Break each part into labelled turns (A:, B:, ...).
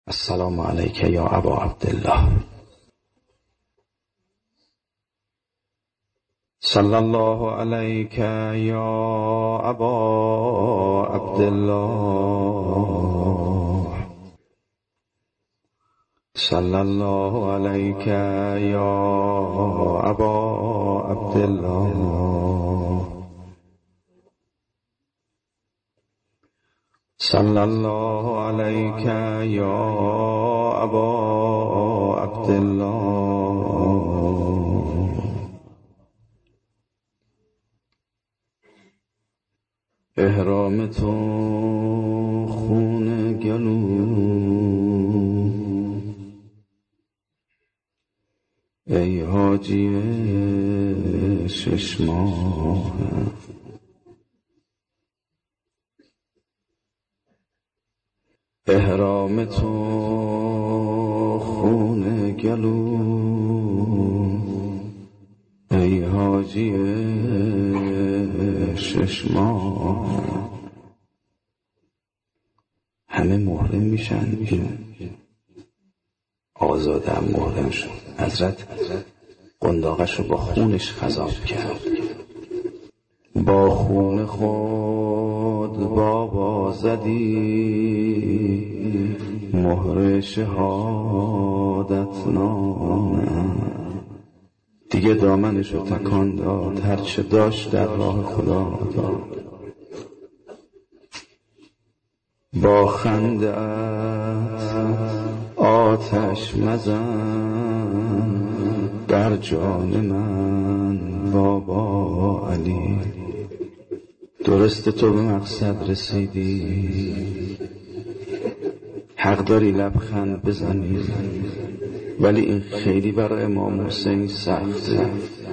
A: السلام علیک یا ابا عبدالله. صلی الله علیک یا ابا عبدالله. صلی الله علیک یا ابا عبدالله. صلی الله علیک یا ابا عبدالله. احرام تو خون گلو، ای حاجی 6 ماه. احرام تو خون گلو، ای حاجی 6 ماه. همه محرم میشن، آزاده هم محرم شد. حضرت قنداقش رو با خونش خضاب کرد. با خون خود بابا زدی مهر شهادت نامه. دیگه دامنش رو تکان داد، هرچه داشت در راه خدا داد. با خنده آتش مزن بر جان من بابا علی. درست تو به مقصد رسیدی، حق داری لبخند بزنی، ولی این خیلی برای امام حسین سخته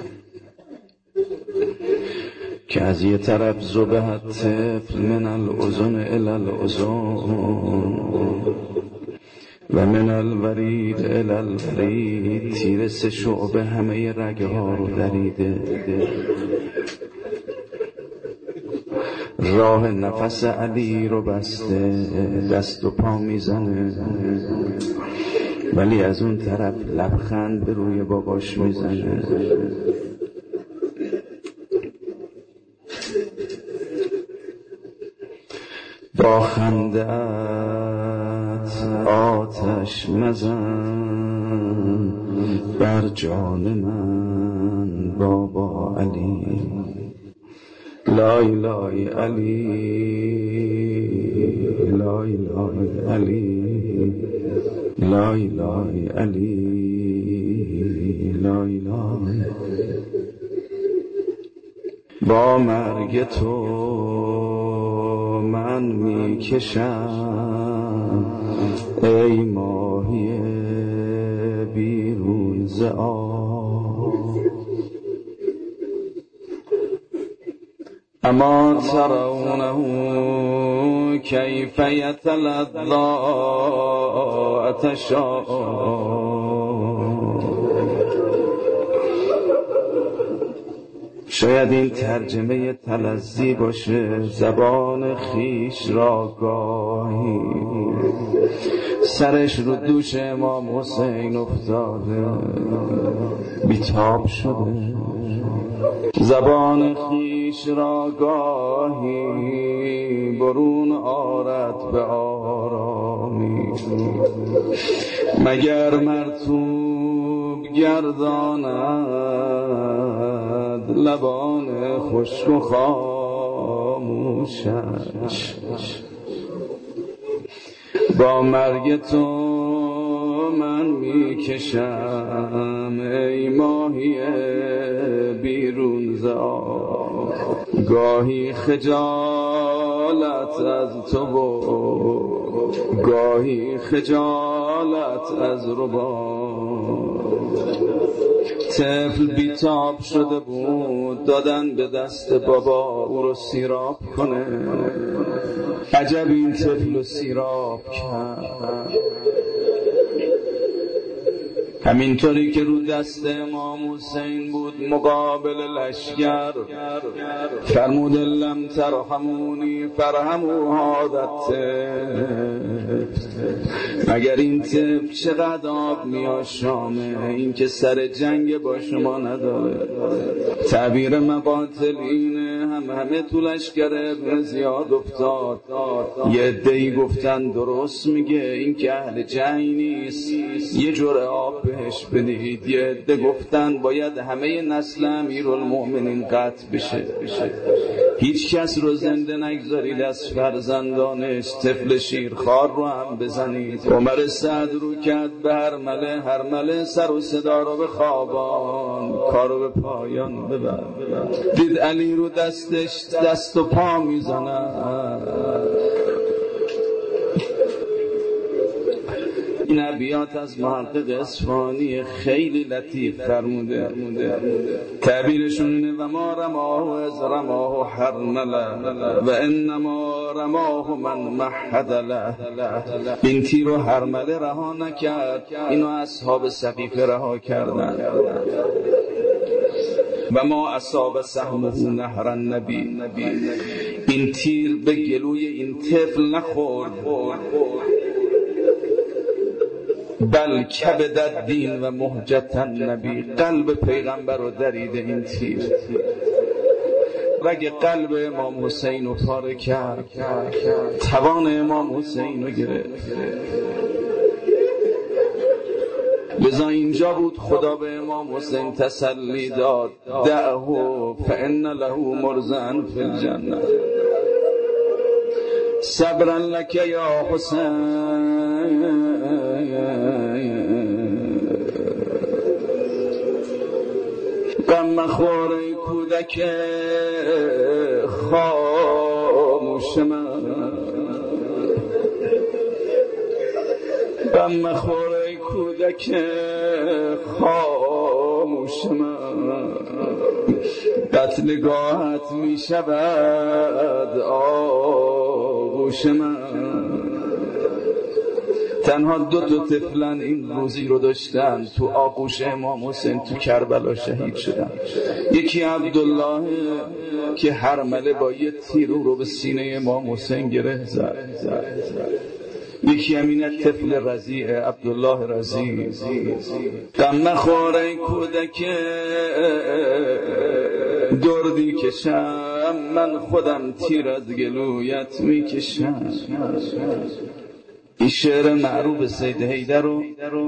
A: که از یه طرف ذبحت طفل من الاذن الی الاذن و من الورید الی الورید. تیر 3 شعبه همه رگه ها رو دریده. راه نفس علی رو بسته، دست و پا میزنه، ولی از اون طرف لبخند به روی باباش میزنه. با خنده‌ات آتش مزن بر جان من بابا علی. لا اله علی، لا اله علی، لا اله علی، لا اله. با مرگ تو من میکشم ای ماهی بیرون ز آب. اما ترونه کیف یتلظی عطشا. شاید این ترجمه تلظی باشه. زبان خیش را گاهی سرش رو دوش امام حسین افتاده، بیتاب شده. زبان خیش را گاهی برون آرد به آرامی، مگر مرطوب گرداند لبان خشک و خاموشش. با مرگ تو من میکشم ای ماهی بیرون ز آب. گاهی خجالت از تو و گاهی خجالت از رباب. طفل بیتاب شده بود، دادن به دست بابا او رو سیراب کنه. عجب این طفل رو سیراب کرد. همینطوری که رو دست امام حسین بود مقابل لشکر، فرمود لم ترحمونی فرحموا هذا. مگر این طفل چقدر آب میآشامه، این که سر جنگ با شما نداره. تعبیر مقاتل اینه، همه تو لشکر ابن زیاد افتاد. یه عده‌ای گفتن درست میگه، این که اهل جنگ نیست، یه جرعه آب بهش بدید. یه عده گفتن باید همه نسل امیرالمؤمنین قطع بشه. هیچ کس رو زنده نگذارید از فرزندانش، طفل شیرخوار رو هم بزنید. عمر سعد رو کرد به هرمله سر و صدا رو به خوابان، کارو به پایان ببر. دید علی رو دستش دست و پا میزنه. این ابیات از محقق اصفهانی خیلی لطیف فرموده. تعبیرشون اینه: و ما رماه از رماه حرمله و انما رماه من مهد له. این تیر رو حرمله رها نکرد، اینو اصحاب سقیفه رها کردن. و ما اصاب سهمه نهر النبی. این تیر به گلوی این طفل نخورد، بل کبد الدین و مهجت النبی. قلب پیغمبر رو دریده این تیر، رگ قلب امام حسین رو پاره کرد، توان امام حسین رو گرفت. لذا اینجا بود خدا به امام حسین تسلی داد: دعه فان له مرزا فی الجنه. صبرا لک یا حسین، غم مخور ای کودک خاموش من، غم مخور ای کودک خاموش من. قتلگاهت می شود آغوش من. تنها دو طفلن این روزی رو داشتن، تو آغوش امام حسین تو کربلا شهید شدن. یکی عبدالله که حرمله با یه تیر رو به سینه امام حسین گره زد. یکی همین طفل رضیع عبدالله رضیع. غم مخور ای کودک دردی کشم، من خودم تیر از گلویت میکشم. این شعر معروف سید حیدر رو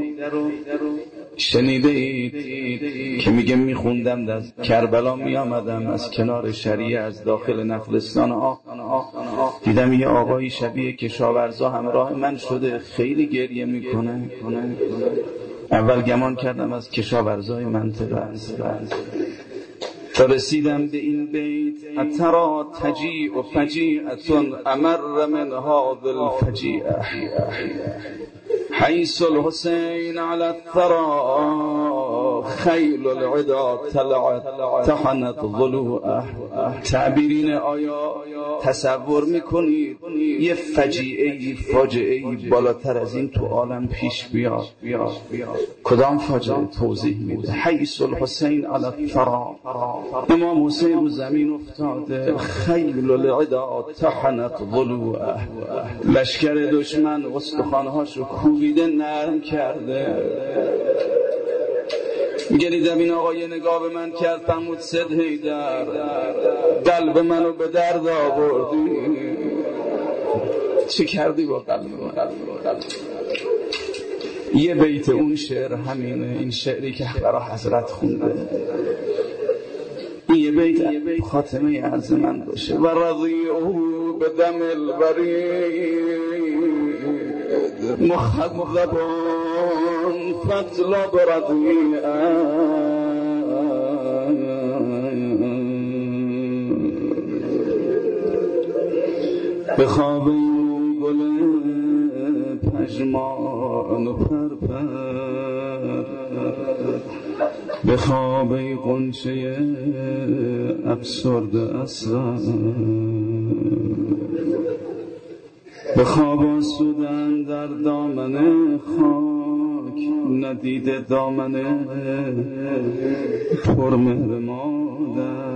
A: شنیده اید که میگه میخوندم از کربلا میامدم، از کنار شریعه از داخل نخلستان دیدم یه آقایی شبیه کشاورزا همراه من شده، خیلی گریه میکنه. اول گمان کردم از کشاورزای منطقه است، تا رسیدم به این بیت: اترا تجیع فجیعة امر من هذا الفجیعه، حیث الحسین علی الثرى خیل العدا طحنت ضلوعه. تعبیرین آیا تصور میکنید یه فاجعه‌ای بالاتر از این تو عالم پیش بیاد؟ کدام فاجعه؟ توضیح میده. حیث الحسین علی الثرى، امام حسین رو زمین افتاده، خیل العدا طحنت ضلوعه، لشکر دشمن استخوان‌هاشو کوبیده نرم کرده. گریدم این آقا یه نگاه به من کرد، فرمود: سید حیدر، قلب منو به درد آوردی. چه کردی با قلب من؟ یه بیت اون شعر همینه، این شعری که برای حضرت خونده. یه بیت خاتمه عرض من باشه: و رضیعه به دم الورید مخضبان فاطلب رضیعه. به خواب گل پژمان و پرپر، به خواب غنچه افسرده اسرار، به خواب آسودن در دامن خاک ندیده دامن پرمهر مادر.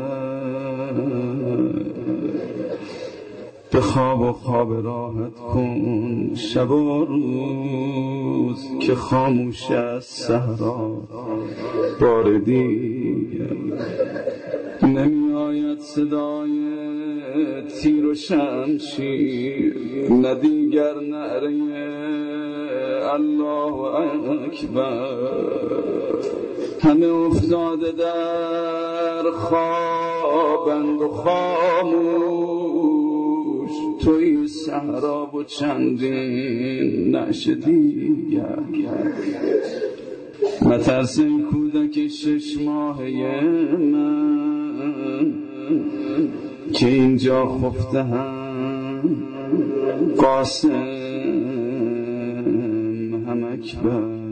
A: به خواب و خواب راحت کن شب و روز که خاموش از صحرا بار دیگر نمی آید صدای تیر و شمشیر، نه دیگر نعره الله اکبر. همه افتاده در خوابند و خاموش، توی صحرا و چندین نعش دیگر. مترس این کودک 6 ماهه من که اینجا خفته هم قاسم هم اکبر.